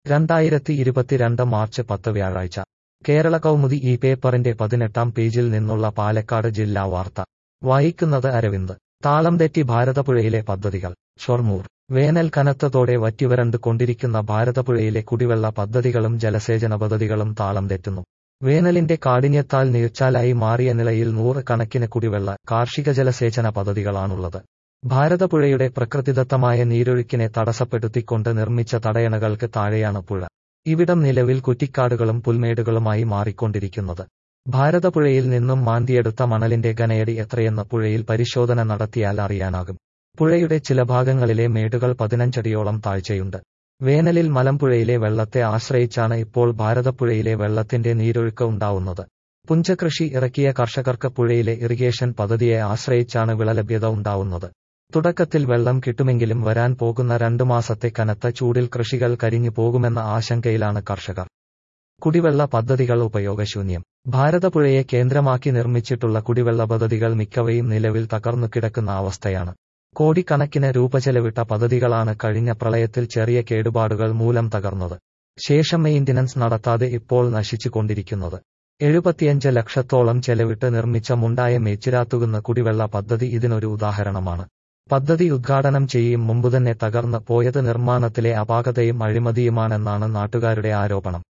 2022 March 10 വ്യാഴാഴ്ച കേരള കൗമുദി ഈ പേപ്പറിന്റെ 18-ാം പേജിൽ നിന്നുള്ള പാലക്കാട് ജില്ലാ വാർത്ത വായിക്കുന്നത് അരവിന്ദ്. താളം തെറ്റി ഭാരതപ്പുഴയിലെ പദ്ധതികൾ. ഷൊർണൂർ. വേനൽ കനത്തതോടെ വറ്റിവരണ്ട് കൊണ്ടിരിക്കുന്ന ഭാരതപ്പുഴയിലെ കുടിവെള്ള പദ്ധതികളും ജലസേചന പദ്ധതികളും താളം തെറ്റുന്നു. വേനലിന്റെ കാഠിന്യത്താൽ നീർച്ചാലായി മാറിയ നിലയിൽ 100 കണക്കിന് കുടിവെള്ള, കാർഷിക ജലസേചന പദ്ധതികളാണുള്ളത്. ഭാരതപ്പുഴയുടെ പ്രകൃതിദത്തമായ നീരൊഴുക്കിനെ തടസ്സപ്പെടുത്തിക്കൊണ്ട് നിർമ്മിച്ച തടയണകൾക്ക് താഴെയാണ് പുഴ. ഇവിടം നിലവിൽ കുറ്റിക്കാടുകളും പുൽമേടുകളുമായി മാറിക്കൊണ്ടിരിക്കുന്നത്. ഭാരതപ്പുഴയിൽ നിന്നും മാന്തിയെടുത്ത മണലിന്റെ ഘനയടി എത്രയെന്ന് പുഴയിൽ പരിശോധന നടത്തിയാൽ അറിയാനാകും. പുഴയുടെ ചില ഭാഗങ്ങളിലെ മേടുകൾ 15 അടിയോളം താഴ്ചയുണ്ട്. വേനലിൽ മലമ്പുഴയിലെ വെള്ളത്തെ ആശ്രയിച്ചാണ് ഇപ്പോൾ ഭാരതപ്പുഴയിലെ വെള്ളത്തിന്റെ നീരൊഴുക്ക് ഉണ്ടാവുന്നത്. പുഞ്ചകൃഷി ഇറക്കിയ കർഷകർക്ക് പുഴയിലെ ഇറിഗേഷൻ പദ്ധതിയെ ആശ്രയിച്ചാണ് വിളലഭ്യത ഉണ്ടാവുന്നത്. തുടക്കത്തിൽ വെള്ളം കിട്ടുമെങ്കിലും വരാൻ പോകുന്ന 2 മാസത്തെ കനത്ത ചൂടിൽ കൃഷികൾ കരിഞ്ഞു പോകുമെന്ന ആശങ്കയിലാണ് കർഷകർ. കുടിവെള്ള പദ്ധതികൾ ഉപയോഗശൂന്യം. ഭാരതപ്പുഴയെ കേന്ദ്രമാക്കി നിർമ്മിച്ചിട്ടുള്ള കുടിവെള്ള പദ്ധതികൾ മിക്കവയും നിലവിൽ തകർന്നു കിടക്കുന്ന അവസ്ഥയാണ്. കോടിക്കണക്കിന് രൂപ ചെലവിട്ട പദ്ധതികളാണ് കഴിഞ്ഞ പ്രളയത്തിൽ ചെറിയ കേടുപാടുകൾ മൂലം തകർന്നത്. ശേഷം മെയിന്റനൻസ് നടത്താതെ ഇപ്പോൾ നശിച്ചു കൊണ്ടിരിക്കുന്നത്. 75 ലക്ഷത്തോളം ചെലവിട്ട് നിർമ്മിച്ച മുണ്ടായ മേച്ചിരാത്തുകുന്ന് കുടിവെള്ള പദ്ധതി ഇതിനൊരു ഉദാഹരണമാണ്. പദ്ധതി ഉദ്ഘാടനം ചെയ്യും മുമ്പുതന്നെ തകർന്ന് പോയത് നിർമ്മാണത്തിലെ അപാകതയും അഴിമതിയുമാണെന്നാണ് നാട്ടുകാരുടെ ആരോപണം.